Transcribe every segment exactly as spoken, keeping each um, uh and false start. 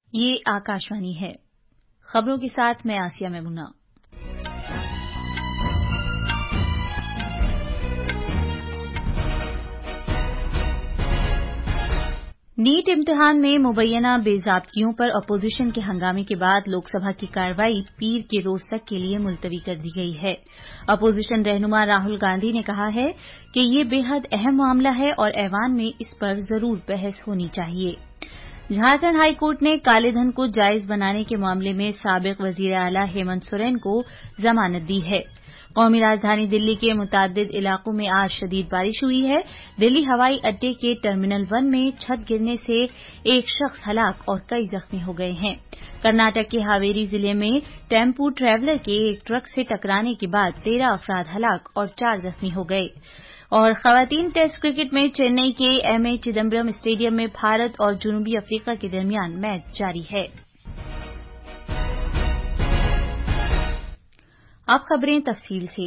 ये आकाशवाणी है। खबरों के साथ मैं आसिया मेमुना। नीट इम्तिहान में मुबैना बेज़ाब्तियों पर अपोजिशन के हंगामे के बाद लोकसभा की कार्रवाई पीर के रोज तक के लिए मुलतवी कर दी गई है। अपोजिशन रहनुमा राहुल गांधी ने कहा है कि ये बेहद अहम मामला है और ऐवान में इस पर जरूर बहस होनी चाहिए। झारखंड हाई कोर्ट ने काले धन को जायज बनाने के मामले में साबिक वजीर आला हेमंत सोरेन को जमानत दी है। कौमी राजधानी दिल्ली के मुतादिद इलाकों में आज शदीद बारिश हुई है। दिल्ली हवाई अड्डे के टर्मिनल वन में छत गिरने से एक शख्स हलाक और कई जख्मी हो गए हैं। कर्नाटक के हावेरी जिले में टेम्पू ट्रैवलर के एक ट्रक से टकराने के बाद तेरह अफराद हलाक और चार जख्मी हो गए। और खवातीन टेस्ट क्रिकेट में चेन्नई के एमए चिदम्बरम स्टेडियम में भारत और जनूबी अफ्रीका के दरमियान मैच जारी है। अब खबरें तफसील से।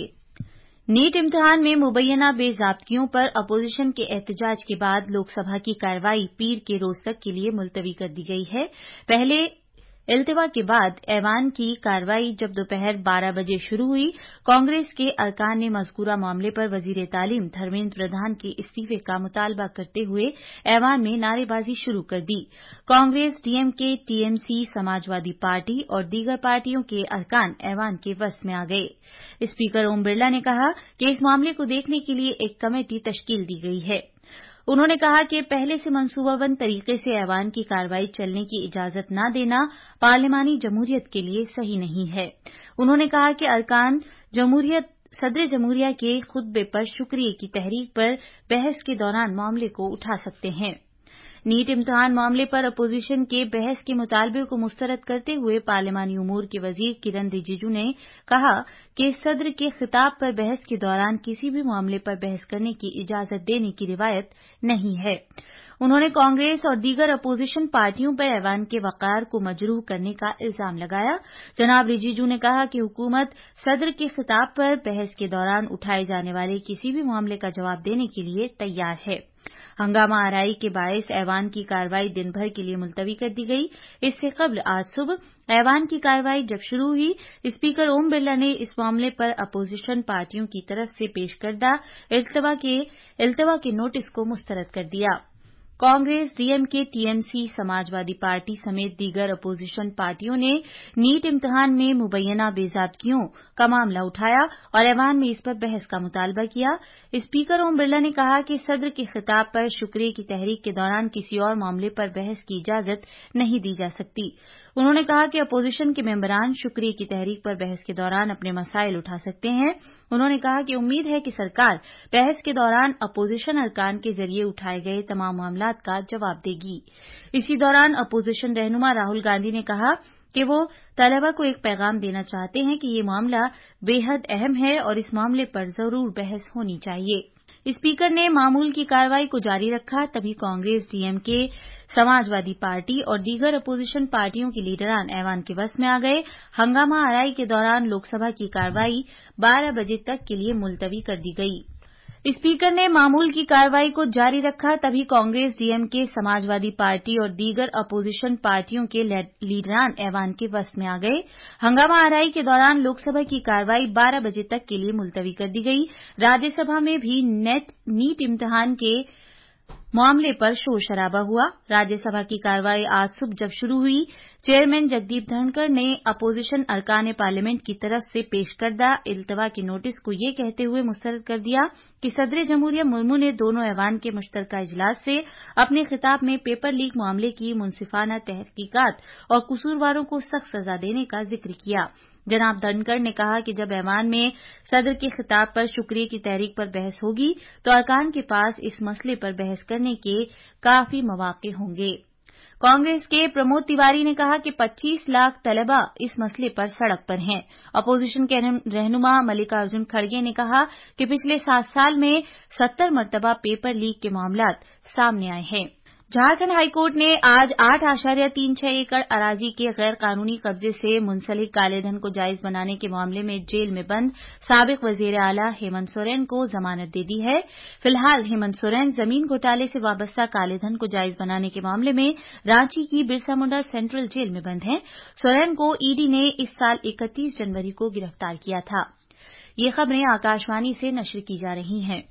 नीट इम्तिहान में मुबैना बेज़ाब्तियों पर अपोजिशन के एहतजाज के बाद लोकसभा की कार्रवाई पीर के रोज तक के लिए मुलतवी कर दी गई है। पहले इल्तिवा के बाद ऐवान की कार्रवाई जब दोपहर बारह बजे शुरू हुई, कांग्रेस के अरकान ने मज़कूरा मामले पर वजीर तालीम धर्मेंद्र प्रधान के इस्तीफे का मुतालबा करते हुए ऐवान में नारेबाजी शुरू कर दी। Congress, DMK, TMC, Samajwadi party और दीगर पार्टियों के अरकान ऐवान के वश में आ गए। स्पीकर ओम बिरला ने कहा कि इस मामले को देखने के लिए एक कमेटी तश्कील दी गई है। उन्होंने कहा कि पहले से मंसूबाबंद तरीके से ऐवान की कार्रवाई चलने की इजाजत न देना पार्लिमानी जमहूरियत के लिए सही नहीं है। उन्होंने कहा कि अरकान जमहूरियत सदर जमहूरिया के खुतबे पर शुक्रिया की तहरीक पर बहस के दौरान मामले को उठा सकते हैं। नीट इम्तिहान मामले पर अपोजिशन के बहस के मुतालबे को मुस्तरद करते हुए पार्लिमानी उमूर के वजीर किरण रिजिजू ने कहा कि सदर के खिताब पर बहस के दौरान किसी भी मामले पर बहस करने की इजाजत देने की रिवायत नहीं है। उन्होंने कांग्रेस और दीगर अपोजिशन पार्टियों पर ऐवान के वक़ार को मजरूह करने का इल्जाम लगाया। जनाब रिजिजू ने कहा कि हुकूमत सदर के खिताब पर बहस के दौरान उठाए जाने वाले किसी भी मामले का जवाब देने के लिए तैयार है। हंगामा आराई के बायस ऐवान की कार्रवाई दिन भर के लिए मुलतवी कर दी गई। इससे कबल आज सुबह ऐवान की कार्रवाई जब शुरू हुई, स्पीकर ओम बिरला ने इस मामले पर अपोजिशन पार्टियों की तरफ से पेश करदा इल्तवा के, इल्तवा के नोटिस को मुस्तरद कर दिया। Congress, DMK, TMC, Samajwadi party समेत दीगर अपोजिशन पार्टियों ने नीट इम्तिहान में मुबैना बेज़ाब्तियों का मामला उठाया और ऐवान में इस पर बहस का मुतालबा किया। स्पीकर ओम बिरला ने कहा कि सदर के खिताब पर शुक्रिया की तहरीक के दौरान किसी और मामले पर बहस की इजाजत नहीं दी जा सकती। उन्होंने कहा कि अपोजिशन के मेंबरान शुक्रिया की तहरीक पर बहस के दौरान अपने मसाइल उठा सकते हैं। उन्होंने कहा कि उम्मीद है कि सरकार बहस के दौरान अपोजिशन अरकान के जरिए उठाए गए तमाम मामलात का जवाब देगी। इसी दौरान अपोजिशन रहनुमा राहुल गांधी ने कहा कि वो तलबा को एक पैगाम देना चाहते हैं कि ये मामला बेहद अहम है और इस मामले पर जरूर बहस होनी चाहिए। स्पीकर ने मामूल की कार्रवाई को जारी रखा, तभी कांग्रेस, डीएमके, समाजवादी पार्टी और दीगर अपोजिशन पार्टियों के लीडरान ऐवान के वश में आ गए। हंगामा आराई के दौरान लोकसभा की कार्रवाई बारह बजे तक के लिए मुलतवी कर दी गई। स्पीकर ने मामूल की कार्रवाई को जारी रखा, तभी कांग्रेस, डीएमके, समाजवादी पार्टी और दीगर अपोजिशन पार्टियों के लीडरान ऐवान के वश में आ गए। हंगामा आराई के दौरान लोकसभा की कार्रवाई बारह बजे तक के लिए मुलतवी कर दी गई। राज्यसभा में भी नेट नीट इम्तिहान के मामले पर शोर शराबा हुआ। राज्यसभा की कार्रवाई आज सुबह जब शुरू हुई, चेयरमैन जगदीप धनखड़ ने अपोजिशन अरकान पार्लियामेंट की तरफ से पेश करदा इल्तवा के नोटिस को ये कहते हुए मुस्तरद कर दिया कि सदर जमहूरिया मुर्मू ने दोनों ऐवान के मुश्तरका इजलास से अपने खिताब में पेपर लीक मामले की मुंसिफाना तहकीकात और कसूरवारों को सख्त सजा देने का जिक्र किया। जनाब धनखड़ ने कहा कि जब ऐवान में सदर के खिताब पर शुक्रिया की तहरीक पर बहस होगी तो अरकान के पास इस मसले पर बहस करने के काफी मौके होंगे। कांग्रेस के प्रमोद तिवारी ने कहा कि पच्चीस लाख तलबा इस मसले पर सड़क पर हैं। अपोजिशन के रहनुमा मल्लिकार्जुन खड़गे ने कहा कि पिछले सात साल में सत्तर मरतबा पेपर लीक के मामलात सामने आए हैं। झारखंड हाईकोर्ट ने आज आठ आशार्य तीन छह एकड़ अराजी के गैर कानूनी कब्जे से मुंसलिक कालेधन को जायज बनाने के मामले में जेल में बंद साबिक वजीर आला हेमंत सोरेन को जमानत दे दी है। फिलहाल हेमंत सोरेन जमीन घोटाले से वाबस्ता कालेधन को जायज बनाने के मामले में रांची की बिरसा मुंडा सेंट्रल जेल में बंद हैं। सोरेन को ईडी ने इस साल इकतीस जनवरी को गिरफ्तार किया था। ये खबरें आकाशवाणी से नश्र की जा रही हैं।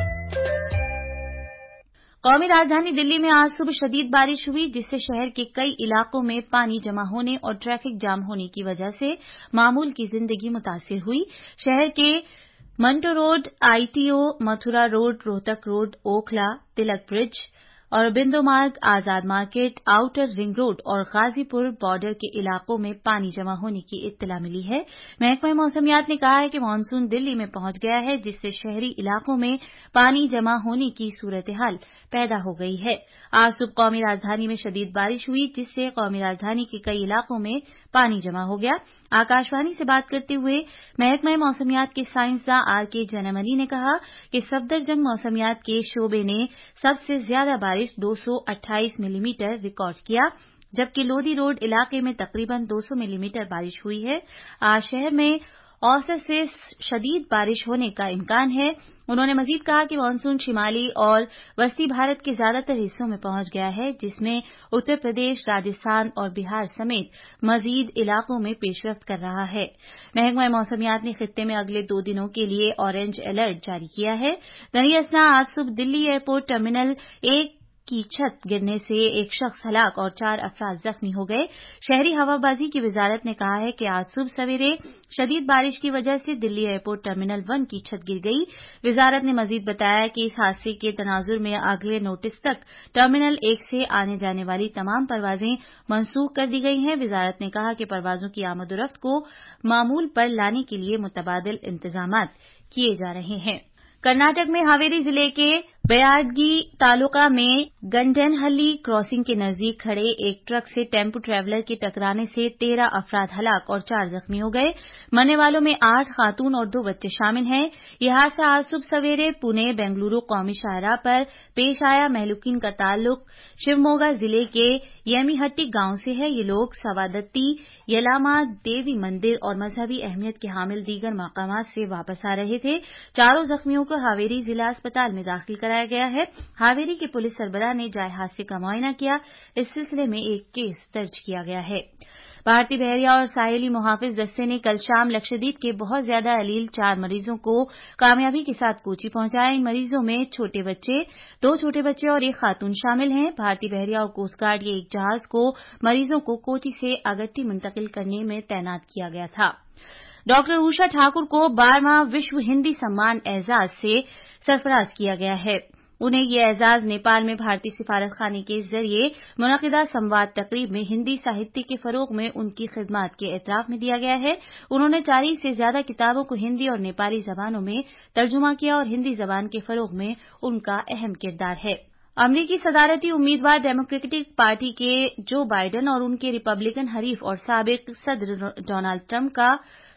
कौमी राजधानी दिल्ली में आज सुबह शदीद बारिश हुई, जिससे शहर के कई इलाकों में पानी जमा होने और ट्रैफिक जाम होने की वजह से मामूल की जिंदगी मुतासिर हुई। शहर के Manto road, ITO, Mathura road, Rohtak road, Okhla, Tilak bridge और Bindu Marg, Azad market, outer ring road और गाजीपुर बॉर्डर के इलाकों में पानी जमा होने की इत्तला मिली है। महकमा मौसमियात ने कहा है कि मानसून दिल्ली में पहुंच गया है, जिससे शहरी इलाकों में पानी जमा होने की सूरत-ए-हाल पैदा हो गई है। आज सुबह कौमी राजधानी में शदीद बारिश हुई, जिससे कौमी राजधानी के कई इलाकों में पानी जमा हो गया। आकाशवाणी से बात करते हुए महकमा मौसमियात के साइंसदां आर के जनमनी ने कहा कि सफदरजंग मौसमियात के शोबे ने सबसे ज्यादा बारिश दो सौ अट्ठाईस मिलीमीटर रिकॉर्ड किया, जबकि लोधी रोड इलाके में तकरीबन दो सौ मिलीमीटर बारिश हुई है। आज शहर में औसत से शदीद बारिश होने का इम्कान है। उन्होंने मजीद कहा कि मानसून शिमाली और वस्ती भारत के ज्यादातर हिस्सों में पहुंच गया है, जिसमें उत्तर प्रदेश, राजस्थान और बिहार समेत मजीद इलाकों में पेशरफ्त कर रहा है। महकमा मौसमियात ने खित्ते में अगले दो दिनों के लिए ऑरेंज अलर्ट जारी किया है। दरी असना आज सुबह दिल्ली एयरपोर्ट टर्मिनल एक की छत गिरने से एक शख्स हलाक और चार अफराद जख्मी हो गए। शहरी हवाबाजी की वजारत ने कहा है कि आज सुबह सवेरे शदीद बारिश की वजह से दिल्ली एयरपोर्ट टर्मिनल वन की छत गिर गई। वजारत ने मजीद बताया कि इस हादसे के तनाजुर में अगले नोटिस तक टर्मिनल एक से आने जाने वाली तमाम परवाजें मनसूख कर दी गई हैं। वजारत ने कहा कि परवाजों की आमदोरफ्त को मामूल पर लाने के लिए मुतबादिल इंतजामात किए जा रहे हैं। कर्नाटक में हावेरी जिले के बयाडगी तालुका में गंडेनहल्ली क्रॉसिंग के नजदीक खड़े एक ट्रक से टेम्पो ट्रैवलर के टकराने से तेरह अफराद हलाक और चार जख्मी हो गए। मरने वालों में आठ खातून और दो बच्चे शामिल हैं। यह हादसा आज सुबह सवेरे पुणे बेंगलुरु कौमी शाहराह पर पेश आया। महलूकीन का ताल्लुक शिवमोगा जिले के येमीहट्टी गांव से है। ये लोग सवादत्ती, यलामा देवी मंदिर और मजहबी अहमियत के हामिल दीगर मकामात से वापस आ रहे थे। चारों जख्मियों को हावेरी जिला अस्पताल में दाखिल कराया गया है। हावेरी के पुलिस सरबराह ने जाए हादसे का मुआयना किया। इस सिलसिले में एक केस दर्ज किया गया है। भारतीय बहरिया और साहिली मुहाफिज दस्ते ने कल शाम लक्षद्वीप के बहुत ज्यादा अलील चार मरीजों को कामयाबी के साथ कोची पहुंचाया। इन मरीजों में छोटे बच्चे, दो छोटे बच्चे और एक खातून शामिल हैं। भारतीय बहरिया और कोस्ट गार्ड के एक जहाज को मरीजों को कोची से अगट्टी मुंतकिल करने में तैनात किया गया था। डॉक्टर उषा ठाकुर को बारहवां विश्व हिंदी सम्मान एजाज से सरफराज किया गया है। उन्हें ये एजाज नेपाल में भारतीय सिफारत खाने के जरिए मुनक़िदा संवाद तकरीब में हिंदी साहित्य के फरोग में उनकी खिदमात के एतराफ में दिया गया है। उन्होंने चालीस से ज्यादा किताबों को हिंदी और नेपाली जबानों में तर्जुमा किया और हिंदी जबान के फरोग में उनका अहम किरदार है। अमरीकी सदारती उम्मीदवार डेमोक्रेटिक पार्टी के जो बाइडन और उनके रिपब्लिकन हरीफ और साबिक सदर डोनाल्ड ट्रंप का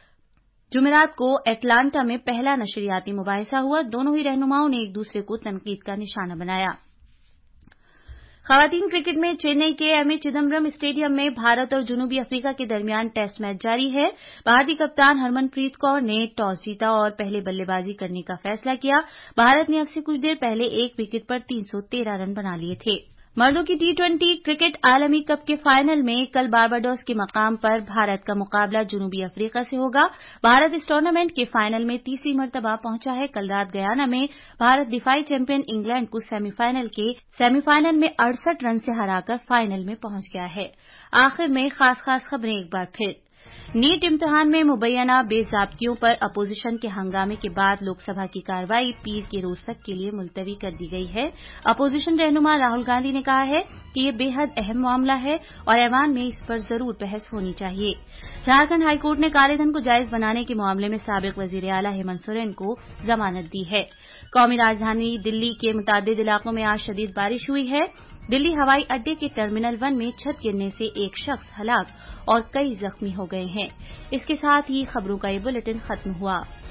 जुमेरात को एटलांटा में पहला नशरियाती मुबाहिसा हुआ। दोनों ही रहनुमाओं ने एक दूसरे को तनकीद का निशाना बनाया। खवातीन क्रिकेट में चेन्नई के एमए चिदम्बरम स्टेडियम में भारत और जनूबी अफ्रीका के दरमियान टेस्ट मैच जारी है। भारतीय कप्तान हरमनप्रीत कौर ने टॉस जीता और पहले बल्लेबाजी करने का फैसला किया। भारत ने अब से कुछ देर पहले एक विकेट पर तीन सौ तेरह रन बना लिए थे। मर्दों की टी ट्वेंटी क्रिकेट आलमी कप के फाइनल में कल बारबाडोस के मकाम पर भारत का मुकाबला जनूबी अफ्रीका से होगा। भारत इस टूर्नामेंट के फाइनल में तीसरी मर्तबा पहुंचा है। कल रात गयाना में भारत दिफाई चैंपियन इंग्लैंड को सेमीफाइनल के सेमीफाइनल में अड़सठ रन से हराकर फाइनल में पहुंच गया है। आखिर में खास खास खबरें एक बार फिर। नीट इम्तिहान में मुबैना बेज़ाब्तियों पर अपोजिशन के हंगामे के बाद लोकसभा की कार्रवाई पीर के रोज तक के लिए मुलतवी कर दी गई है। अपोजिशन रहनुमा राहुल गांधी ने कहा है कि ये बेहद अहम मामला है और ऐवान में इस पर जरूर बहस होनी चाहिए। झारखंड हाईकोर्ट ने कालेधन को जायज बनाने के मामले में साबिक वजीर आला हेमंत सोरेन को जमानत दी है। कौमी राजधानी दिल्ली के मुतादिद इलाकों में आज शदीद बारिश हुई है। दिल्ली हवाई अड्डे के टर्मिनल वन में छत गिरने से एक शख्स हलाक और कई जख्मी हो गए हैं। इसके साथ ही खबरों का ये बुलेटिन खत्म हुआ।